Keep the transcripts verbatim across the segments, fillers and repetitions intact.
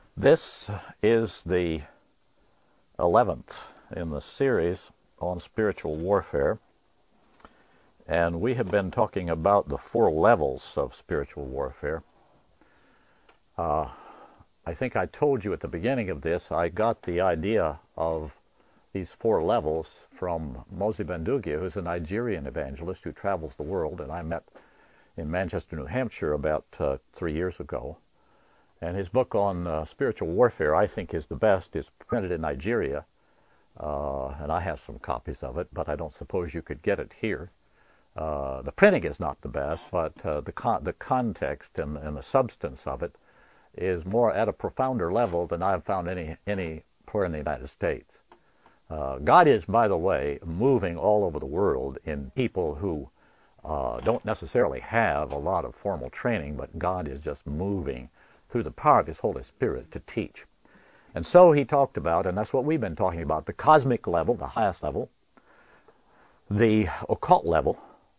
This is the eleventh in the series on spiritual warfare, and we have been talking about the four levels of spiritual warfare. Uh, I think I told you at the beginning of this, I got the idea of these four levels from Mosi Bendugia, who's a Nigerian evangelist who travels the world, and I met in Manchester, New Hampshire about uh, three years ago. And his book on uh, spiritual warfare, I think, is the best. It's printed in Nigeria, uh, and I have some copies of it, but I don't suppose you could get it here. Uh, the printing is not the best, but uh, the con- the context and, and the substance of it is more at a profounder level than I've found any anywhere in the United States. Uh, God is, by the way, moving all over the world in people who uh, don't necessarily have a lot of formal training, but God is just moving through the power of His Holy Spirit to teach. And so he talked about, and that's what we've been talking about, the cosmic level, the highest level, the occult level,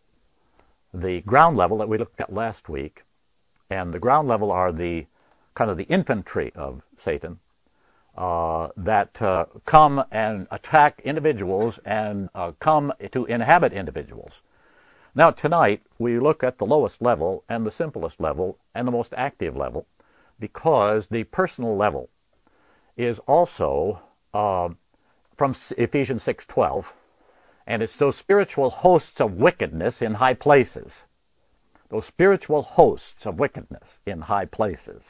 the ground level that we looked at last week, and the ground level are the kind of the infantry of Satan uh, that uh, come and attack individuals and uh, come to inhabit individuals. Now tonight we look at the lowest level and the simplest level and the most active level, because the personal level is also uh, from Ephesians six twelve, and it's those spiritual hosts of wickedness in high places. Those spiritual hosts of wickedness in high places.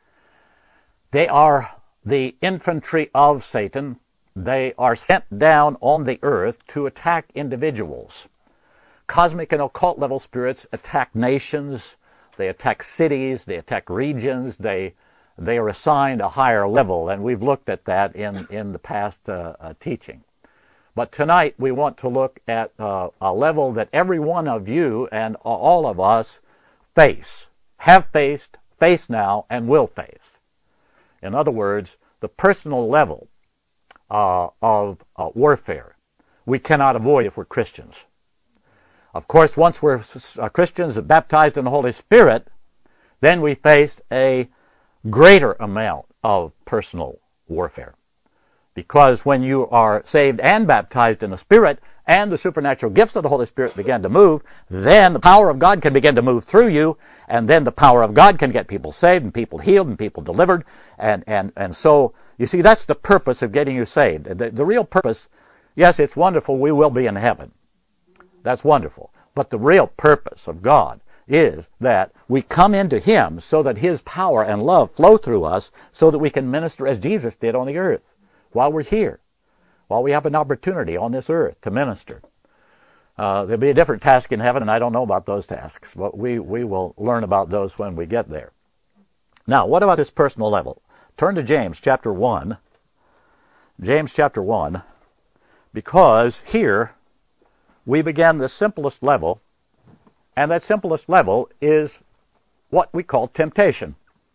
They are the infantry of Satan. They are sent down on the earth to attack individuals. Cosmic and occult level spirits attack nations. They attack cities, they attack regions, they they are assigned a higher level, and we've looked at that in, in the past uh, uh, teaching. But tonight we want to look at uh, a level that every one of you and all of us face, have faced, face now, and will face. In other words, the personal level uh, of uh, warfare we cannot avoid if we're Christians. Of course, once we're Christians baptized in the Holy Spirit, then we face a greater amount of personal warfare. Because when you are saved and baptized in the Spirit, and the supernatural gifts of the Holy Spirit begin to move, then the power of God can begin to move through you, and then the power of God can get people saved, and people healed, and people delivered. And, and, and so, you see, that's the purpose of getting you saved. The, the real purpose, yes, it's wonderful, we will be in heaven. That's wonderful. But the real purpose of God is that we come into Him so that His power and love flow through us so that we can minister as Jesus did on the earth while we're here, while we have an opportunity on this earth to minister. Uh, there'll be a different task in heaven, and I don't know about those tasks, but we, we will learn about those when we get there. Now, what about this personal level? Turn to James chapter one. James chapter one, because here we began the simplest level, and that simplest level is what we call temptation.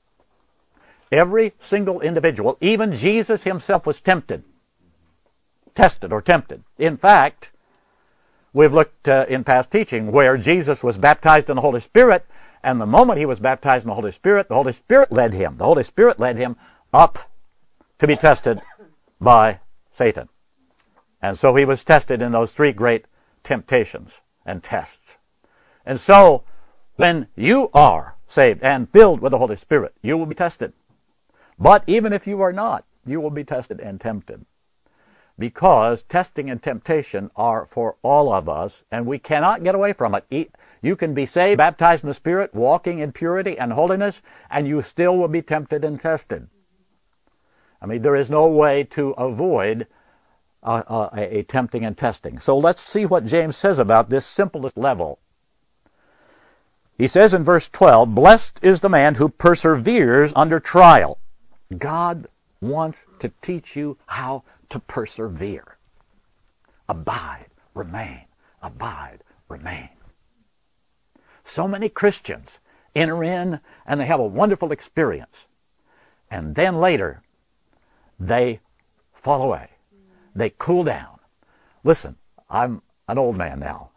Every single individual, even Jesus Himself, was tempted, tested or tempted. In fact, we've looked uh, in past teaching where Jesus was baptized in the Holy Spirit, and the moment He was baptized in the Holy Spirit, the Holy Spirit led Him. The Holy Spirit led Him up to be tested by Satan. And so He was tested in those three great temptations and tests. And so, when you are saved and filled with the Holy Spirit, you will be tested. But even if you are not, you will be tested and tempted. Because testing and temptation are for all of us, and we cannot get away from it. You can be saved, baptized in the Spirit, walking in purity and holiness, and you still will be tempted and tested. I mean, there is no way to avoid Uh, uh, a, a tempting and testing. So let's see what James says about this simplest level. He says in verse twelve, "Blessed is the man who perseveres under trial." God wants to teach you how to persevere. Abide, remain, abide, remain. So many Christians enter in and they have a wonderful experience. And then later, they fall away. They cool down. Listen, I'm an old man now.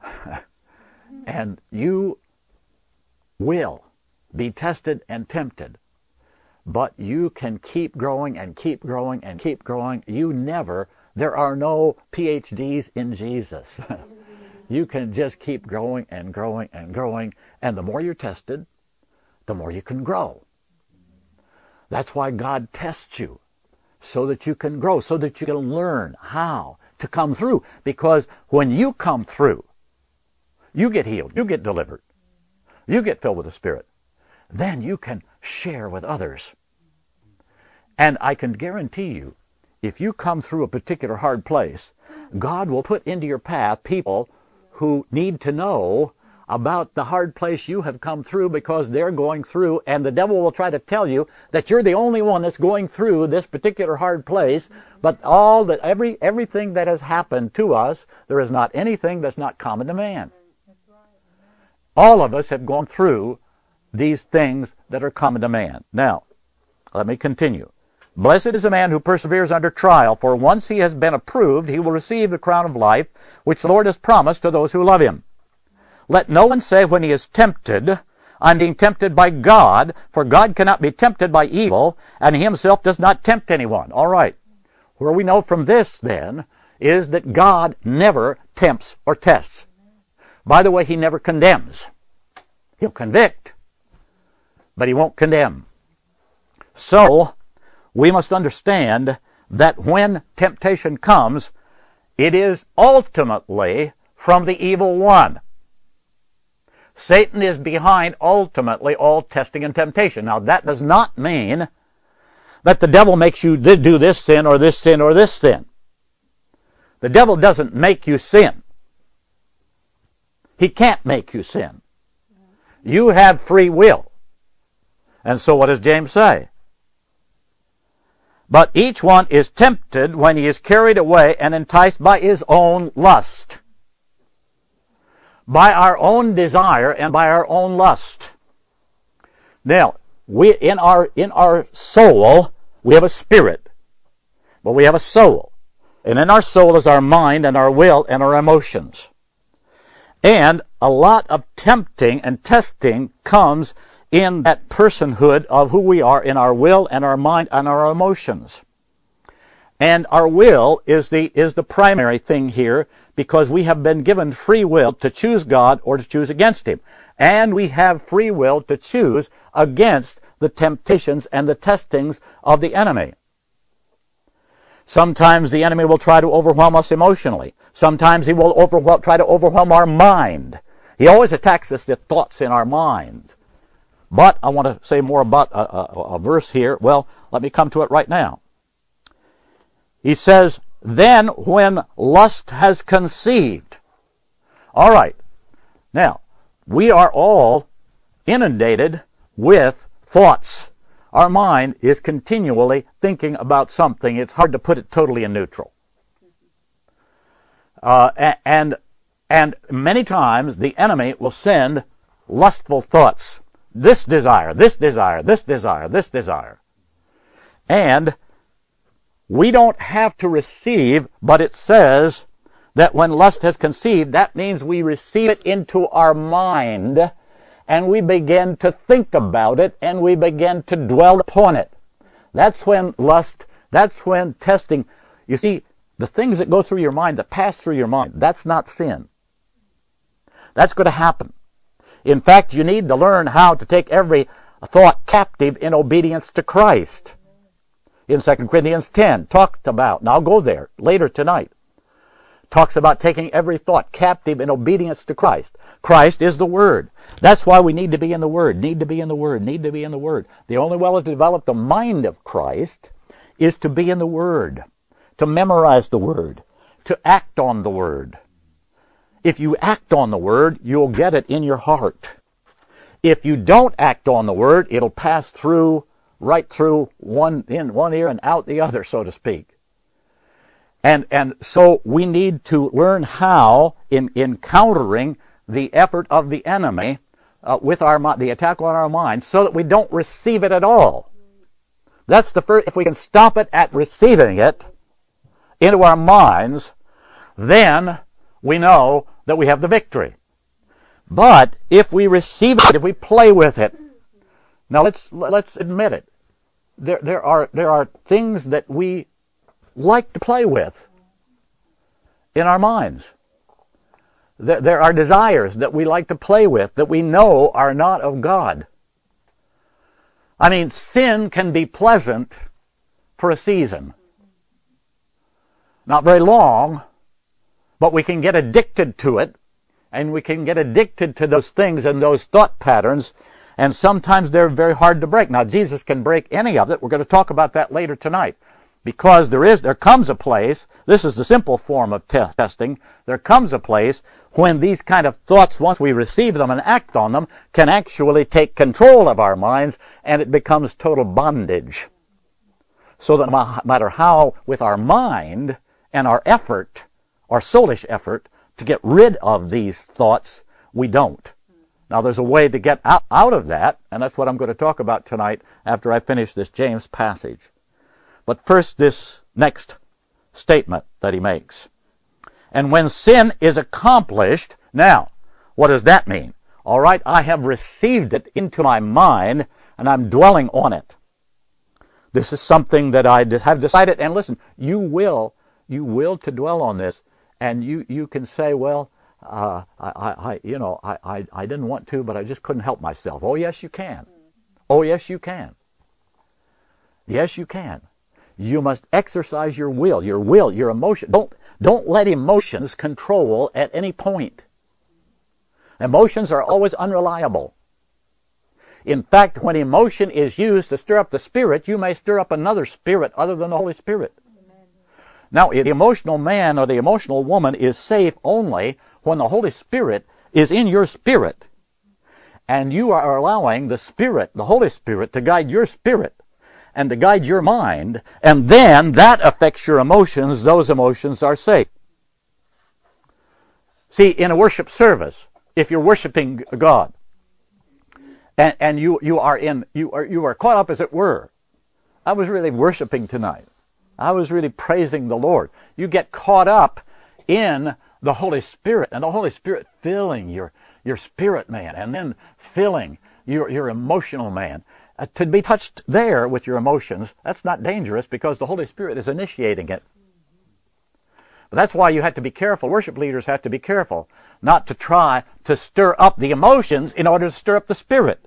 And you will be tested and tempted but you can keep growing and keep growing and keep growing. You never, there are no P H Ds in Jesus. You can just keep growing and growing and growing, and the more you're tested, the more you can grow. That's why God tests you, so that you can grow, so that you can learn how to come through. Because when you come through, you get healed, you get delivered, you get filled with the Spirit. Then you can share with others. And I can guarantee you, if you come through a particular hard place, God will put into your path people who need to know about the hard place you have come through, because they're going through, and the devil will try to tell you that you're the only one that's going through this particular hard place. But all that, every everything that has happened to us, there is not anything that's not common to man. All of us have gone through these things that are common to man. Now, let me continue. Blessed is the man who perseveres under trial, for once he has been approved, he will receive the crown of life, which the Lord has promised to those who love him. Let no one say when he is tempted, I'm being tempted by God, for God cannot be tempted by evil, and he himself does not tempt anyone. All right. Where we know from this, then, is that God never tempts or tests. By the way, he never condemns. He'll convict, but he won't condemn. So, we must understand that when temptation comes, it is ultimately from the evil one. Satan is behind ultimately all testing and temptation. Now, that does not mean that the devil makes you do this sin or this sin or this sin. The devil doesn't make you sin. He can't make you sin. You have free will. And so what does James say? But each one is tempted when he is carried away and enticed by his own lust. By our own desire and by our own lust. Now, we in our in our soul, we have a spirit, but we have a soul. And in our soul is our mind and our will and our emotions. And a lot of tempting and testing comes in that personhood of who we are in our will and our mind and our emotions. And our will is the is the primary thing here, because we have been given free will to choose God or to choose against him. And we have free will to choose against the temptations and the testings of the enemy. Sometimes the enemy will try to overwhelm us emotionally. Sometimes he will overwhelm, try to overwhelm our mind. He always attacks us with thoughts in our minds. But I want to say more about a, a, a verse here. Well, let me come to it right now. He says, then when lust has conceived. All right. Now, we are all inundated with thoughts. Our mind is continually thinking about something. It's hard to put it totally in neutral. Uh, and, and many times the enemy will send lustful thoughts. This desire, this desire, this desire, this desire. And we don't have to receive, but it says that when lust has conceived, that means we receive it into our mind, and we begin to think about it, and we begin to dwell upon it. That's when lust, that's when testing. You see, the things that go through your mind, that pass through your mind, that's not sin. That's going to happen. In fact, you need to learn how to take every thought captive in obedience to Christ. In Second Corinthians ten, talked about, and I'll go there later tonight, talks about taking every thought captive in obedience to Christ. Christ is the Word. That's why we need to be in the Word, need to be in the Word, need to be in the Word. The only way to develop the mind of Christ is to be in the Word, to memorize the Word, to act on the Word. If you act on the Word, you'll get it in your heart. If you don't act on the Word, it'll pass through, right through one in one ear and out the other, so to speak. And and so we need to learn how, in, in countering the effort of the enemy uh, with our the attack on our minds, so that we don't receive it at all. That's the first. If we can stop it at receiving it into our minds, then we know that we have the victory. But if we receive it, if we play with it, now let's let's admit it. there, there are, there are things that we like to play with in our minds. There, there are desires that we like to play with that we know are not of God. I mean, sin can be pleasant for a season. Not very long, but we can get addicted to it, and we can get addicted to those things and those thought patterns, and sometimes they're very hard to break. Now, Jesus can break any of it. We're going to talk about that later tonight. Because there is, there comes a place, this is the simple form of te- testing, there comes a place when these kind of thoughts, once we receive them and act on them, can actually take control of our minds, and it becomes total bondage. So that no matter how, with our mind and our effort, our soulish effort, to get rid of these thoughts, we don't. Now there's a way to get out, out of that, and that's what I'm going to talk about tonight after I finish this James passage. But first, this next statement that he makes. And when sin is accomplished, now, what does that mean? All right, I have received it into my mind, and I'm dwelling on it. This is something that I have decided, and listen, you will, you will to dwell on this, and you, you can say, well, uh, I, I, you know, I, I, I didn't want to, but I just couldn't help myself. Oh, yes, you can. Oh, yes, you can. Yes, you can. You must exercise your will, your will, your emotion. Don't, don't let emotions control at any point. Emotions are always unreliable. In fact, when emotion is used to stir up the Spirit, you may stir up another spirit other than the Holy Spirit. Amen. Now, the emotional man or the emotional woman is safe only when the Holy Spirit is in your spirit. And you are allowing the Spirit, the Holy Spirit, to guide your spirit and to guide your mind, and then that affects your emotions. Those emotions are safe. See, in a worship service, if you're worshiping God, and, and you, you are in you are you are caught up, as it were. I was really worshiping tonight. I was really praising the Lord. You get caught up in the Holy Spirit, and the Holy Spirit filling your your spirit man, and then filling your your emotional man. Uh, to be touched there with your emotions, that's not dangerous because the Holy Spirit is initiating it. But that's why you have to be careful. Worship leaders have to be careful not to try to stir up the emotions in order to stir up the Spirit.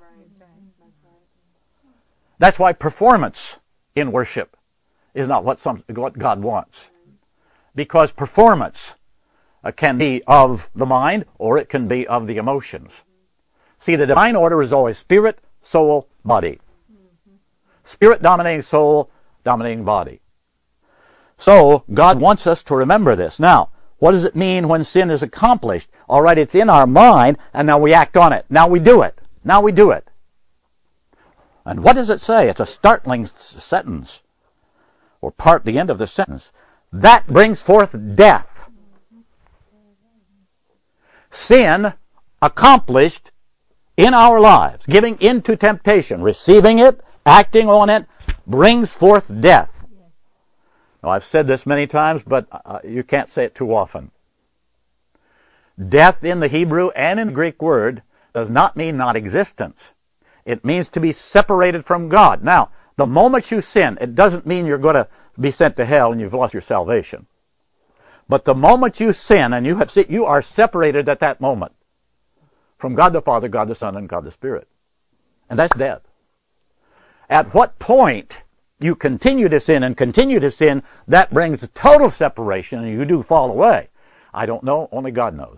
That's why performance in worship is not what, some, what God wants. Because performance uh, can be of the mind or it can be of the emotions. See, the divine order is always spirit, soul, body. Spirit dominating soul, dominating body. So, God wants us to remember this. Now, what does it mean when sin is accomplished? All right, it's in our mind, and now we act on it. Now we do it. Now we do it. And what does it say? It's a startling sentence, or part, the end of the sentence. That brings forth death. Sin accomplished in our lives, giving into temptation, receiving it, acting on it, brings forth death. Now, I've said this many times, but uh, you can't say it too often. Death in the Hebrew and in the Greek word does not mean non-existence. It means to be separated from God. Now, the moment you sin, it doesn't mean you're going to be sent to hell and you've lost your salvation. But the moment you sin and you have sin, you are separated at that moment from God the Father, God the Son, and God the Spirit. And that's death. At what point you continue to sin and continue to sin, that brings total separation and you do fall away. I don't know, only God knows.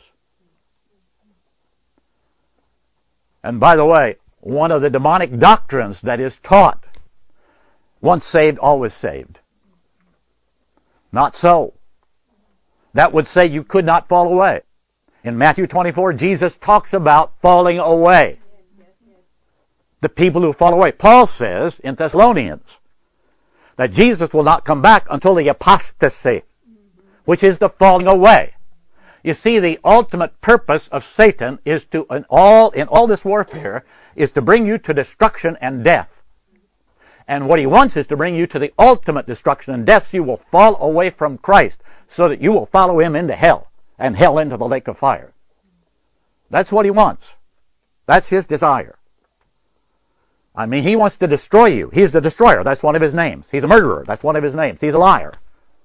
And by the way, one of the demonic doctrines that is taught, once saved, always saved. Not so. That would say you could not fall away. In Matthew twenty-four, Jesus talks about falling away. The people who fall away. Paul says in Thessalonians that Jesus will not come back until the apostasy, which is the falling away. You see, the ultimate purpose of Satan is to, in all, in all this warfare, is to bring you to destruction and death. And what he wants is to bring you to the ultimate destruction and death, so you will fall away from Christ, so that you will follow him into hell, and hell into the lake of fire. That's what he wants. That's his desire. I mean, he wants to destroy you. He's the destroyer. That's one of his names. He's a murderer. That's one of his names. He's a liar.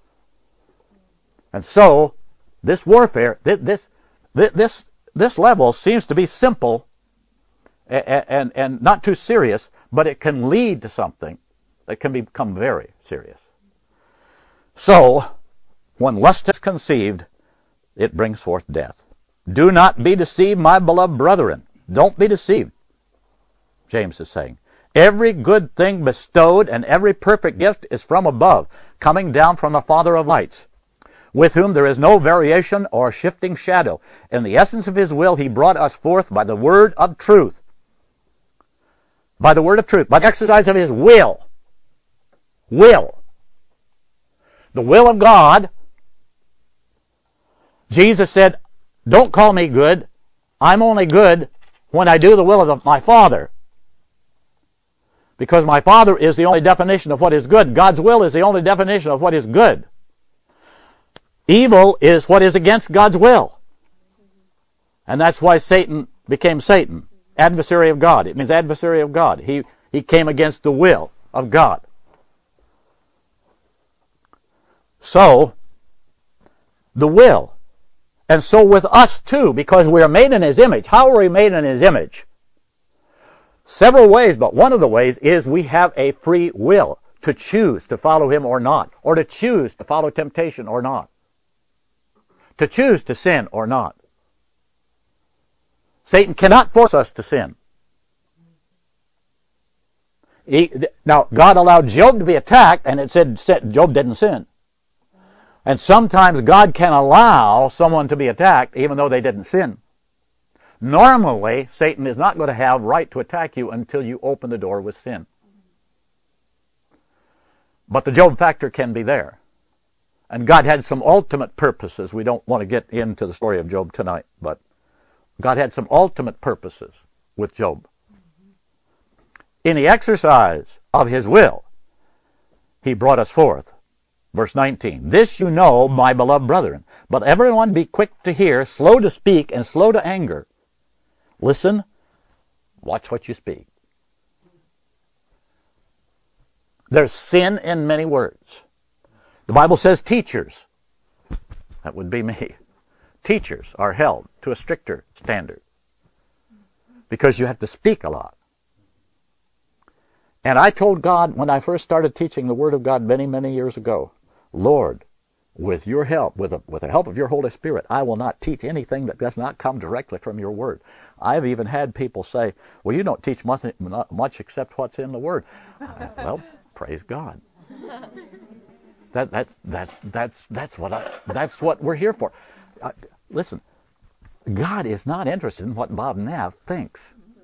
And so, this warfare, this this this, this level seems to be simple and, and, and not too serious, but it can lead to something that can become very serious. So, when lust is conceived, it brings forth death. Do not be deceived, my beloved brethren. Don't be deceived, James is saying. Every good thing bestowed and every perfect gift is from above, coming down from the Father of lights, with whom there is no variation or shifting shadow. In the essence of his will, he brought us forth by the word of truth. By the word of truth, by the exercise of his will. Will. The will of God. Jesus said, don't call me good. I'm only good when I do the will of my Father. Because my Father is the only definition of what is good. God's will is the only definition of what is good. Evil is what is against God's will. And that's why Satan became Satan, adversary of God. It means adversary of God. He, he came against the will of God. So, the will. And so with us too, because we are made in his image. How are we made in his image? Several ways, but one of the ways is we have a free will to choose to follow him or not, or to choose to follow temptation or not, to choose to sin or not. Satan cannot force us to sin. He, now, God allowed Job to be attacked, and it said Job didn't sin. And sometimes God can allow someone to be attacked even though they didn't sin. Normally, Satan is not going to have right to attack you until you open the door with sin. But the Job factor can be there. And God had some ultimate purposes. We don't want to get into the story of Job tonight, but God had some ultimate purposes with Job. In the exercise of his will, he brought us forth. Verse nineteen, this you know, my beloved brethren, but everyone be quick to hear, slow to speak, and slow to anger. Listen, watch what you speak. There's sin in many words. The Bible says teachers, that would be me, teachers are held to a stricter standard because you have to speak a lot. And I told God when I first started teaching the Word of God many, many years ago, Lord, with your help, with the, with the help of your Holy Spirit, I will not teach anything that does not come directly from your Word. I've even had people say, well, you don't teach much, much except what's in the Word. I, well, praise God. That, that's, that's, that's, that's, what I, that's what we're here for. Uh, listen, God is not interested in what Bob Naff thinks.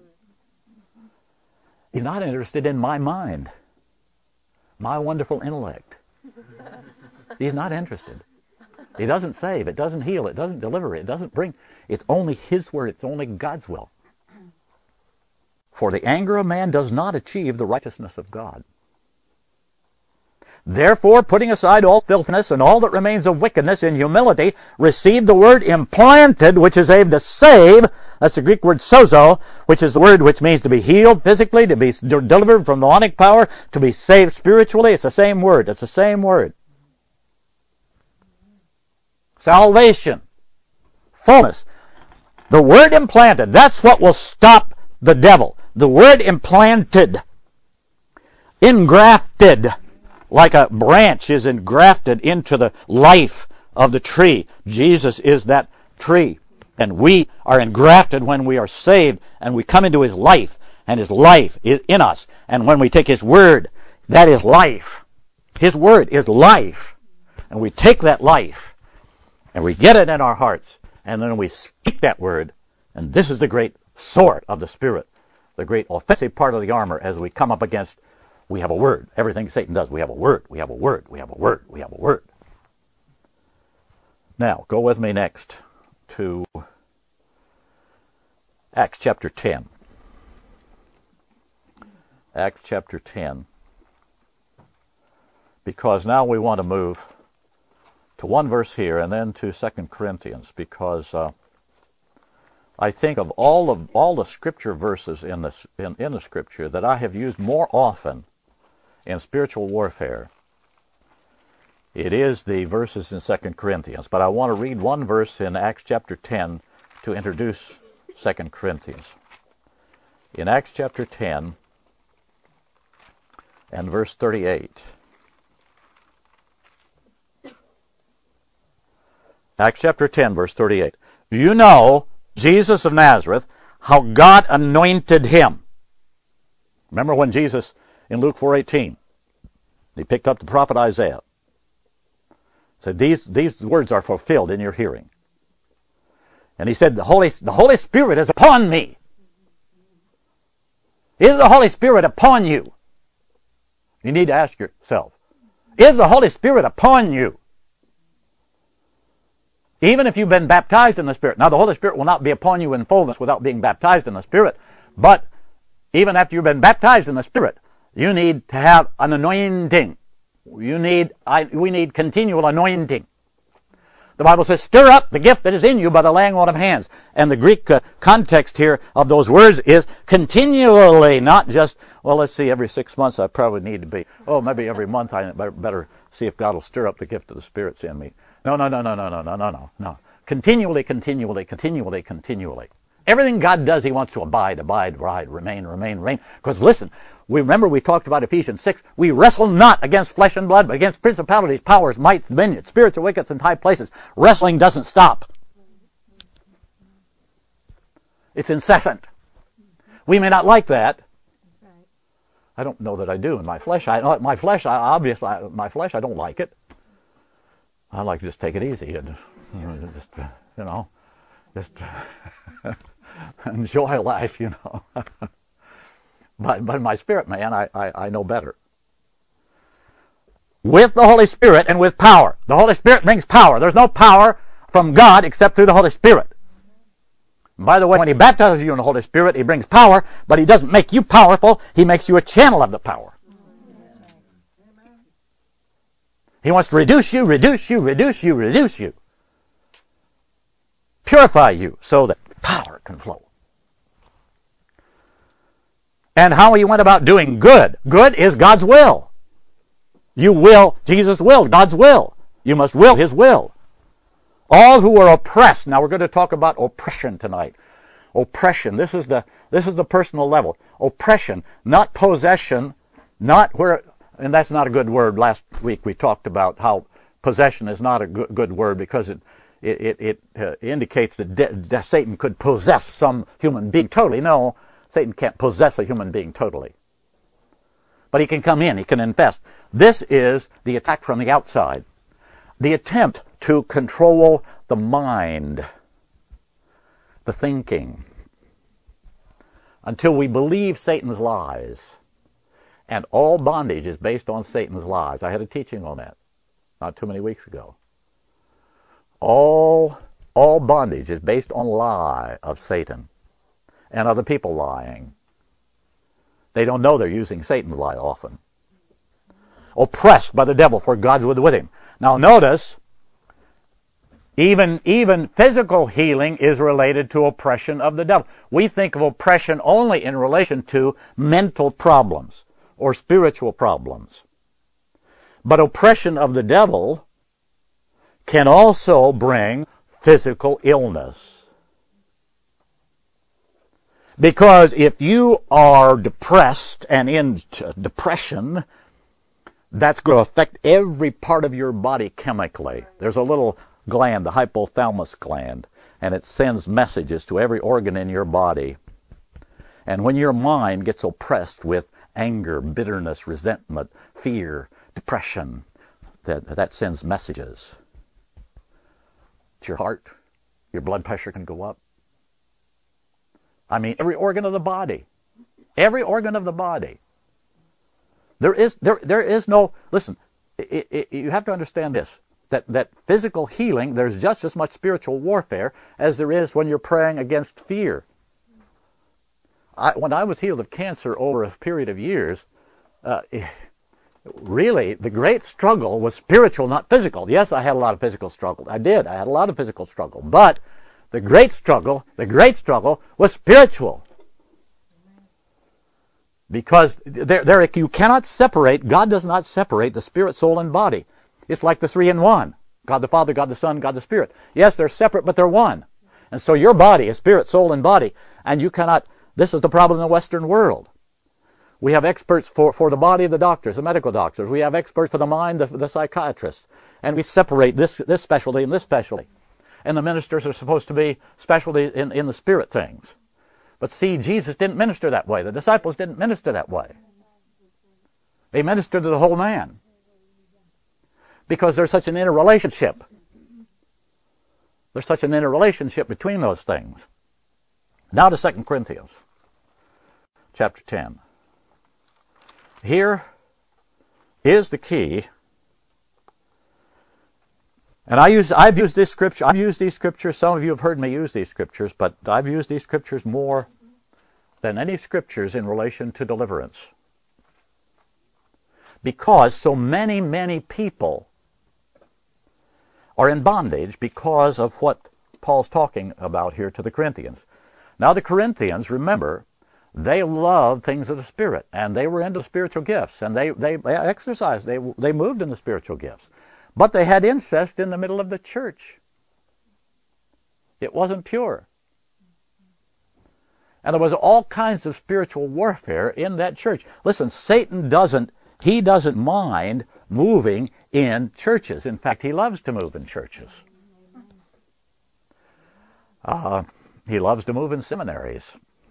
He's not interested in my mind, my wonderful intellect. He's not interested. It doesn't save, it doesn't heal, it doesn't deliver, it doesn't bring. It's only his word, it's only God's will. For the anger of man does not achieve the righteousness of God. Therefore, putting aside all filthiness and all that remains of wickedness in humility, receive the word implanted, which is able to save. That's the Greek word sozo, which is the word which means to be healed physically, to be delivered from demonic power, to be saved spiritually. It's the same word. It's the same word. Salvation. Fullness. The word implanted. That's what will stop the devil. The word implanted. Engrafted. Like a branch is engrafted into the life of the tree. Jesus is that tree. And we are engrafted when we are saved and we come into his life. And his life is in us. And when we take his word, that is life. His word is life. And we take that life and we get it in our hearts. And then we speak that word. And this is the great sword of the Spirit. The great offensive part of the armor as we come up against. We have a word. Everything Satan does, we have a word. We have a word. We have a word. We have a word. Now, go with me next to Acts chapter ten. Acts chapter ten. Because now we want to move to one verse here and then to Second Corinthians, because uh, I think of all of all the scripture verses in the in, in the scripture that I have used more often in spiritual warfare, it is the verses in Second Corinthians. But I want to read one verse in Acts chapter ten to introduce Second Corinthians. In Acts chapter ten and verse thirty-eight. Acts chapter ten, verse thirty-eight. You know Jesus of Nazareth, how God anointed him. Remember when Jesus, in Luke four eighteen, he picked up the prophet Isaiah. Said, these, these words are fulfilled in your hearing. And he said, the Holy, the Holy Spirit is upon me. Is the Holy Spirit upon you? You need to ask yourself, is the Holy Spirit upon you? Even if you've been baptized in the Spirit. Now, the Holy Spirit will not be upon you in fullness without being baptized in the Spirit. But even after you've been baptized in the Spirit, you need to have an anointing. You need, I, we need continual anointing. The Bible says, stir up the gift that is in you by the laying on of hands. And the Greek uh, context here of those words is continually, not just, well, let's see, every six months I probably need to be, oh, maybe every month I better, better see if God will stir up the gift of the Spirit's in me. No, no, no, no, no, no, no, no, no, no. Continually, continually, continually, continually. Everything God does, He wants to abide, abide, abide, remain, remain, remain. Because listen, we remember we talked about Ephesians six. We wrestle not against flesh and blood, but against principalities, powers, mights, dominions, spiritual wickedness in high places. Wrestling doesn't stop. It's incessant. We may not like that. I don't know that I do in my flesh. I, my flesh, I, obviously, I, my flesh, I don't like it. I like to just take it easy and, you know, just, you know, just enjoy life, you know. but but my spirit, man, I, I, I know better. With the Holy Spirit and with power. The Holy Spirit brings power. There's no power from God except through the Holy Spirit. And by the way, when He baptizes you in the Holy Spirit, He brings power, but He doesn't make you powerful. He makes you a channel of the power. He wants to reduce you, reduce you, reduce you, reduce you. Purify you so that power can flow. And how He went about doing good. Good is God's will. You will, Jesus will, God's will. You must will His will. All who are oppressed. Now we're going to talk about oppression tonight. Oppression. This is the, this is the personal level. Oppression, not possession, not where... And that's not a good word. Last week we talked about how possession is not a good, good word because it it it, it uh, indicates that de- de- Satan could possess some human being totally. No, Satan can't possess a human being totally. But he can come in, he can infest. This is the attack from the outside. The attempt to control the mind, the thinking, until we believe Satan's lies. And all bondage is based on Satan's lies. I had a teaching on that not too many weeks ago. All, all bondage is based on lie of Satan and other people lying. They don't know they're using Satan's lie often. Oppressed by the devil, for God's with him. Now notice, even, even physical healing is related to oppression of the devil. We think of oppression only in relation to mental problems or spiritual problems. But oppression of the devil can also bring physical illness. Because if you are depressed and in depression, that's going to affect every part of your body chemically. There's a little gland, the hypothalamus gland, and it sends messages to every organ in your body. And when your mind gets oppressed with anger, bitterness, resentment, fear, depression, that, that sends messages to your heart. Your blood pressure can go up. I mean, every organ of the body. Every organ of the body. There is there there is no, listen, it, it, you have to understand this, that, that physical healing, there's just as much spiritual warfare as there is when you're praying against fear. I, when I was healed of cancer over a period of years, uh, really, the great struggle was spiritual, not physical. Yes, I had a lot of physical struggle. I did. I had a lot of physical struggle. But The great struggle, the great struggle was spiritual. Because there, there, you cannot separate, God does not separate the spirit, soul, and body. It's like the three in one. God the Father, God the Son, God the Spirit. Yes, they're separate, but they're one. And so your body is spirit, soul, and body. And you cannot, this is the problem in the Western world. We have experts for, for the body, the doctors, the medical doctors. We have experts for the mind, the, the psychiatrists. And we separate this, this specialty and this specialty. And the ministers are supposed to be specialty in, in the spirit things. But see, Jesus didn't minister that way. The disciples didn't minister that way. They ministered to the whole man. Because there's such an interrelationship. There's such an interrelationship between those things. Now to Second Corinthians, chapter ten. Here is the key. And I use, I've used this scripture, I've used these scriptures, some of you have heard me use these scriptures, but I've used these scriptures more than any scriptures in relation to deliverance. Because so many, many people are in bondage because of what Paul's talking about here to the Corinthians. Now the Corinthians, remember, they loved things of the Spirit, and they were into spiritual gifts, and they, they exercised, they, they moved in the spiritual gifts. But they had incest in the middle of the church. It wasn't pure. And there was all kinds of spiritual warfare in that church. Listen, Satan doesn't, he doesn't mind moving in churches. In fact, he loves to move in churches. Uh, he loves to move in seminaries.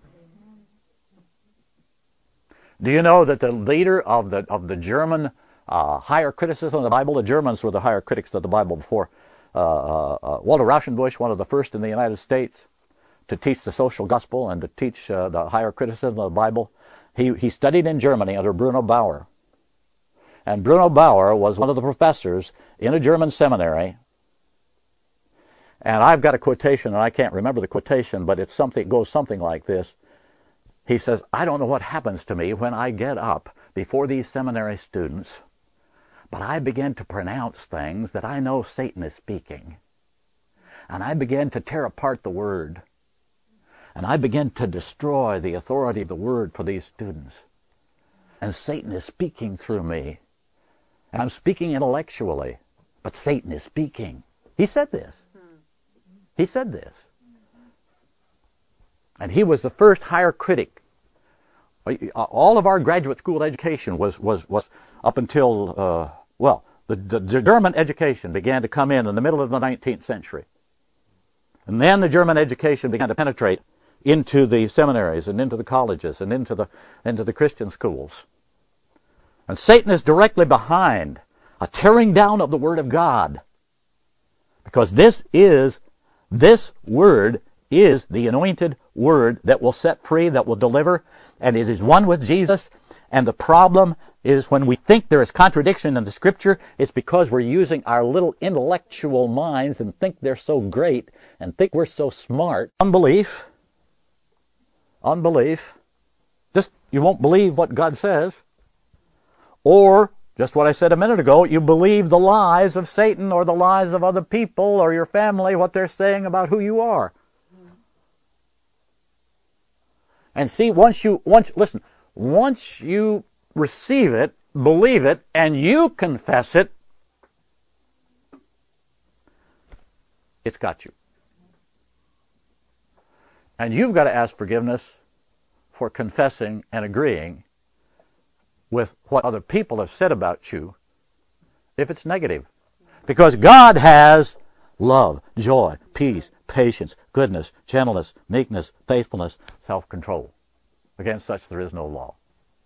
Do you know that the leader of the of the German uh, higher criticism of the Bible, the Germans were the higher critics of the Bible before uh, uh, Walter Rauschenbusch, one of the first in the United States to teach the social gospel and to teach uh, the higher criticism of the Bible. He he studied in Germany under Bruno Bauer. And Bruno Bauer was one of the professors in a German seminary. And I've got a quotation, and I can't remember the quotation, but it's something, it goes something like this. He says, I don't know what happens to me when I get up before these seminary students, but I begin to pronounce things that I know Satan is speaking. And I begin to tear apart the Word. And I begin to destroy the authority of the Word for these students. And Satan is speaking through me. And I'm speaking intellectually, but Satan is speaking. He said this. He said this. And he was the first higher critic. All of our graduate school education was was, was up until, uh, well, the, the, the German education began to come in in the middle of the nineteenth century. And then the German education began to penetrate into the seminaries and into the colleges and into the into the Christian schools. And Satan is directly behind a tearing down of the Word of God. Because this is, this Word is the anointed Word that will set free, that will deliver, and it is one with Jesus. And the problem is when we think there is contradiction in the Scripture, it's because we're using our little intellectual minds and think they're so great and think we're so smart. Unbelief. Unbelief. Just, you won't believe what God says. Or, just what I said a minute ago, you believe the lies of Satan or the lies of other people or your family, what they're saying about who you are. And see, once you, once, listen, once you receive it, believe it, and you confess it, it's got you. And you've got to ask forgiveness for confessing and agreeing with what other people have said about you if it's negative. Because God has love, joy, peace, patience, goodness, gentleness, meekness, faithfulness, self-control. Against such there is no law.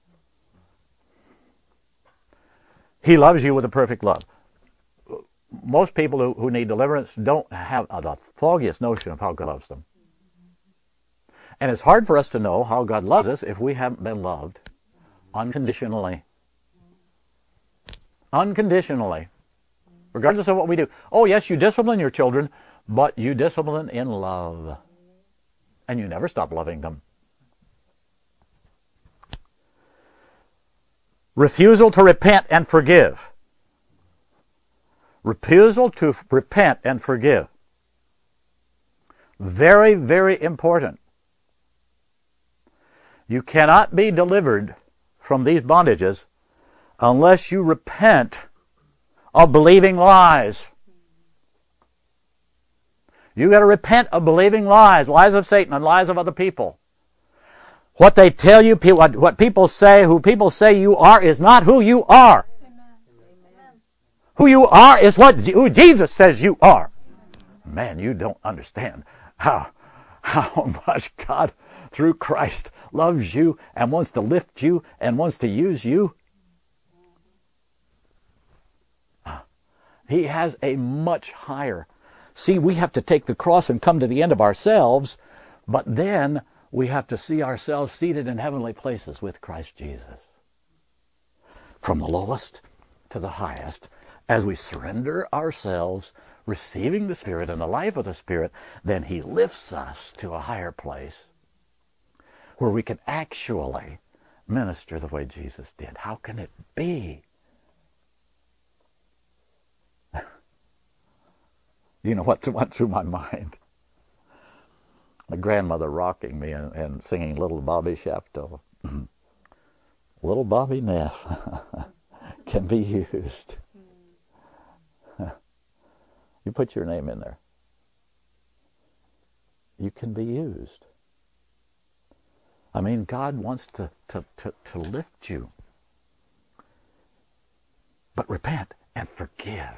He loves you with a perfect love. Most people who, who need deliverance don't have the foggiest notion of how God loves them. And it's hard for us to know how God loves us if we haven't been loved unconditionally. Unconditionally. Regardless of what we do. Oh, yes, you discipline your children, but you discipline in love. And you never stop loving them. Refusal to repent and forgive. Refusal to repent and forgive. Very, very important. You cannot be delivered from these bondages unless you repent of believing lies. You got to repent of believing lies, lies of Satan and lies of other people. What they tell you, what people say, who people say you are is not who you are. Amen. Who you are is what who Jesus says you are. Man, you don't understand how, how much God, through Christ, loves you and wants to lift you and wants to use you. He has a much higher. See, we have to take the cross and come to the end of ourselves, but then we have to see ourselves seated in heavenly places with Christ Jesus. From the lowest to the highest, as we surrender ourselves, receiving the Spirit and the life of the Spirit, then He lifts us to a higher place where we can actually minister the way Jesus did. How can it be? You know what went through my mind? My grandmother rocking me and, and singing Little Bobby Shafto. Little Bobby Neff can be used. You put your name in there. You can be used. I mean, God wants to, to, to, to lift you. But repent and forgive.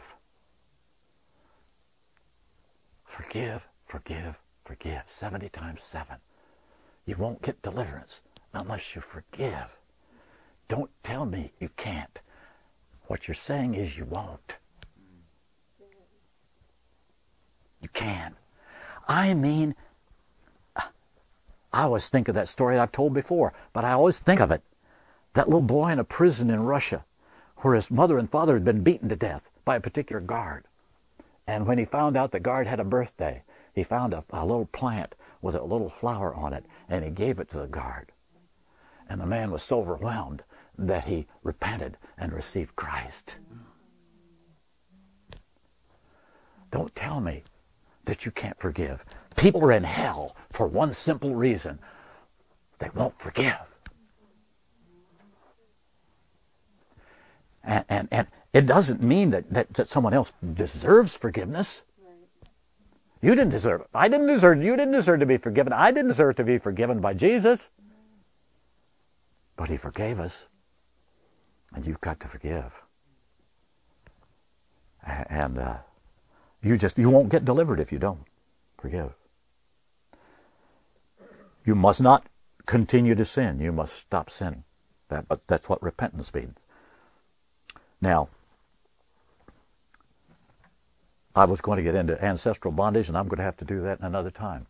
Forgive, forgive, forgive. seventy times seven. You won't get deliverance unless you forgive. Don't tell me you can't. What you're saying is you won't. You can. I mean, I always think of that story I've told before, but I always think of it. That little boy in a prison in Russia where his mother and father had been beaten to death by a particular guard. And when he found out the guard had a birthday, he found a, a little plant with a little flower on it, and he gave it to the guard. And the man was so overwhelmed that he repented and received Christ. Don't tell me that you can't forgive. People are in hell for one simple reason. They won't forgive. And, and, and it doesn't mean that, that, that someone else deserves forgiveness. You didn't deserve it. I didn't deserve it. You didn't deserve to be forgiven. I didn't deserve to be forgiven by Jesus. But He forgave us. And you've got to forgive. And uh, you just you won't get delivered if you don't forgive. You must not continue to sin. You must stop sinning. That, but that's what repentance means. Now, I was going to get into ancestral bondage, and I'm going to have to do that in another time.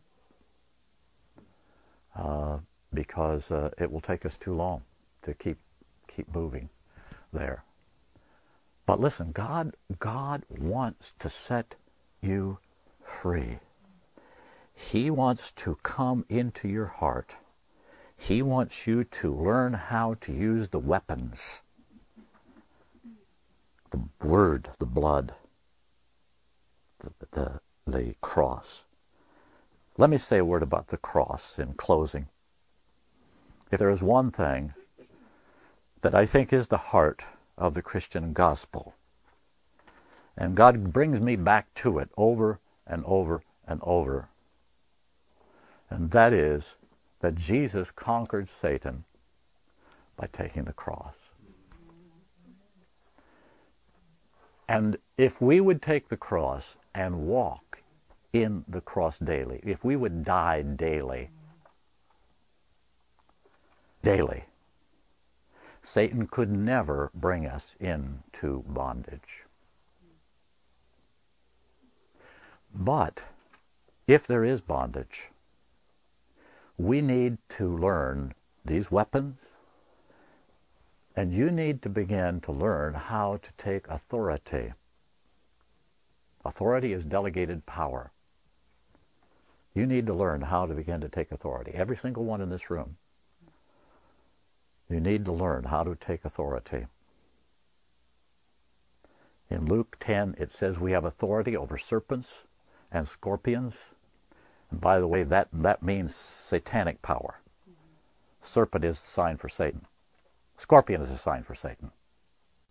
Uh, because uh, it will take us too long to keep keep moving there. But listen, God, God wants to set you free. He wants to come into your heart. He wants you to learn how to use the weapons. The word, the blood, the, the, the cross. Let me say a word about the cross in closing. If there is one thing that I think is the heart of the Christian gospel, and God brings me back to it over and over and over, and that is that Jesus conquered Satan by taking the cross. And if we would take the cross and walk in the cross daily, if we would die daily, daily, Satan could never bring us into bondage. But if there is bondage, we need to learn these weapons, and you need to begin to learn how to take authority. Authority is delegated power. You need to learn how to begin to take authority. Every single one in this room. You need to learn how to take authority. In Luke ten, it says we have authority over serpents and scorpions By the way, that, that means satanic power. Serpent is the sign for Satan. Scorpion is a sign for Satan.